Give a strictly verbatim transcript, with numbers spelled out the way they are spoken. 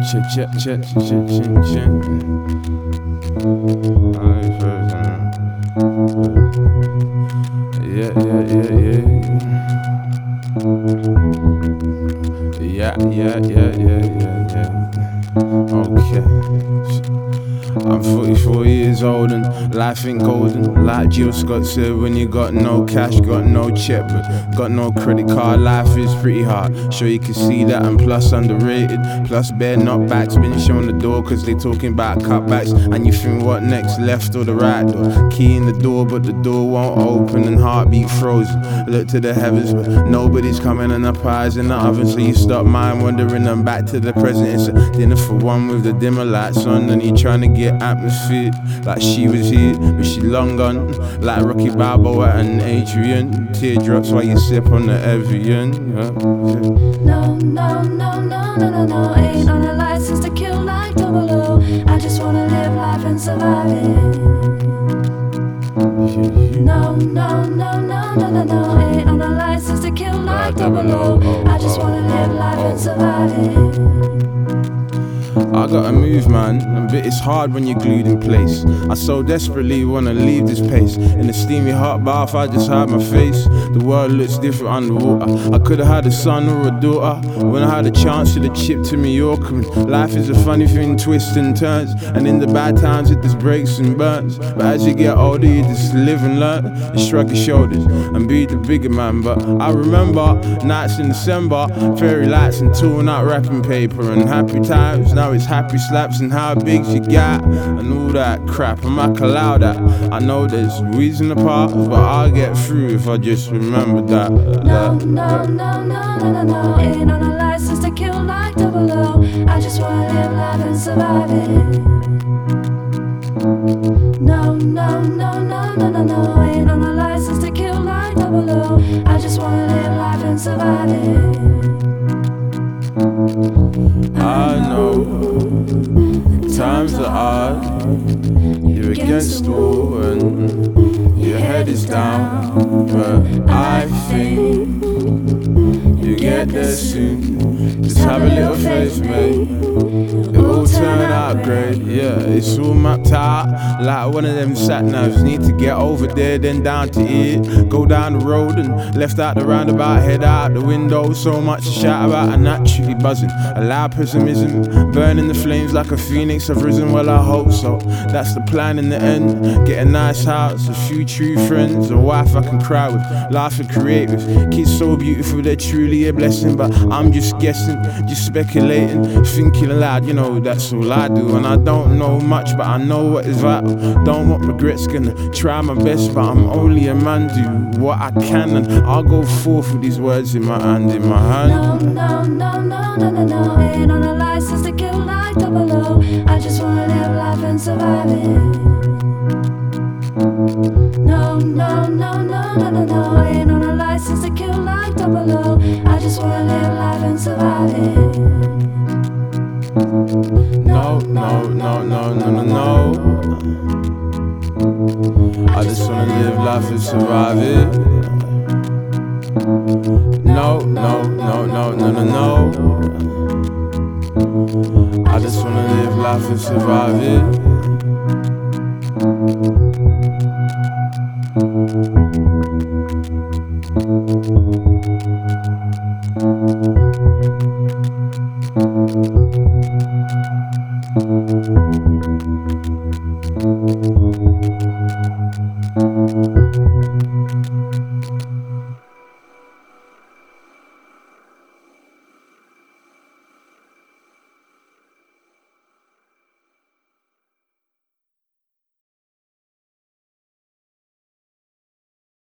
check, check, check, check, check, check. Yeah, yeah, yeah, yeah. Yeah, yeah, yeah, yeah, yeah, yeah. Okay. I'm forty-four years old and life ain't golden. Like Jill Scott said, when you got no cash, got no check, but got no credit card, life is pretty hard. Sure you can see that, and plus underrated. Plus bare knockbacks been shown the door, cause they talking about cutbacks. And you think what next, left or the right door? Key in the door, but the door won't open and heartbeat frozen. Look to the heavens, but nobody's coming and the pies in the oven. So you stop mind wandering and back to the present. It's a dinner for one with the dimmer lights on, and you trying to get atmosphere like she was here, but she long gone. Like Rocky Balboa and Adrian, teardrops while you sip on the Evian. Yeah. No, no, no, no, no, no, no. Ain't on a license to kill like double O. I just wanna live life and survive it. No, no, no, no, no, no, no. Ain't on a license to kill like double O. I just wanna live life and survive it. I gotta move, man, but it's hard when you're glued in place. I so desperately wanna leave this pace. In a steamy hot bath, I just hide my face. The world looks different underwater. I could've had a son or a daughter. When I had a chance, should've chipped to New York. And life is a funny thing, twists and turns. And in the bad times, it just breaks and burns. But as you get older, you just live and learn. And shrug your shoulders and be the bigger man. But I remember nights in December, fairy lights and torn out wrapping paper. And happy times, now it's happy slaps and how big you got and all that crap. I'm not allow that. I know there's weeds in the path, but I'll get through if I just remember that. No, no, no, no, no, no, no. Ain't on a license to kill like double O. I just wanna live life and survive it. No, no, no, no, no, no, no. Ain't on a license to kill like double O. I just wanna live life and survive it. I know times are hard, you're against the wall and your head is down, but I think you get there soon. Just have a little faith, mate. It will turn out great. Yeah, it's all mapped out like one of them sat navs. Need to get over there, then down to it. Go down the road and left out the roundabout, head out the window. So much to shout about, I'm naturally buzzing. A loud pessimism, burning the flames like a phoenix. I've risen, well I hope so. That's the plan in the end. Get a nice house, a few true friends, a wife I can cry with, laugh and create with. Kids so beautiful, they're truly a blessing. But I'm just guessing, just speculating, thinking aloud, you know, that's all I do. And I don't know much, but I know what is vital. Don't want regrets, gonna try my best, but I'm only a man, do what I can. And I'll go forth with these words in my hand, in my hand. No, no, no, no, no, no, no. Ain't on a license to kill like double O. I just wanna live life and survive it. No, no, no, no, no, no, no. Ain't on a license to kill like double O. I just wanna live life and survive it. No, no, no, no, no, no, no. I just wanna live life and survive it. No, no, no, no, no, no, no. I just wanna live life and survive it. Thank you.